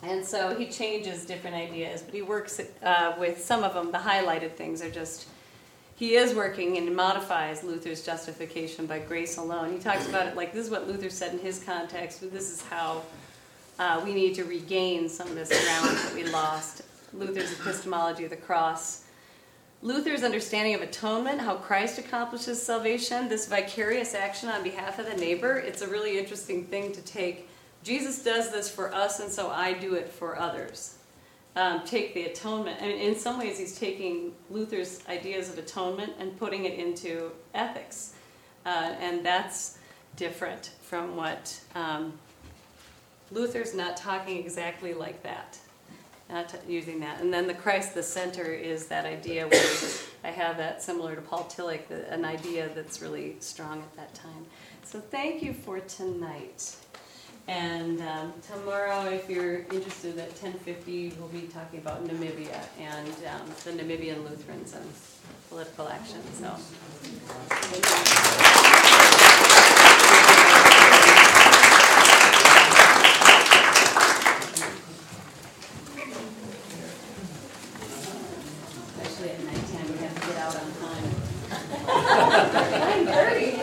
And so he changes different ideas, but he works with some of them. The highlighted things are just, he is working and modifies Luther's justification by grace alone. He talks about it like this is what Luther said in his context, but this is how we need to regain some of this ground that we lost. Luther's epistemology of the cross. Luther's understanding of atonement, how Christ accomplishes salvation, this vicarious action on behalf of the neighbor. It's a really interesting thing to take. Jesus does this for us, and so I do it for others. Take the atonement. And in some ways, he's taking Luther's ideas of atonement and putting it into ethics. And that's different from what Luther's not talking exactly like that. Not using that. And then the Christ the center is that idea where I have that similar to Paul Tillich, an idea that's really strong at that time. So thank you for tonight. And tomorrow, if you're interested, at 10:50, we'll be talking about Namibia and the Namibian Lutherans and political action. So. Especially at nighttime, we have to get out on time. 9:30.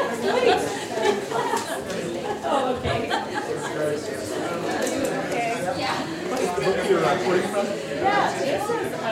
Oh, okay. Yeah. Yeah,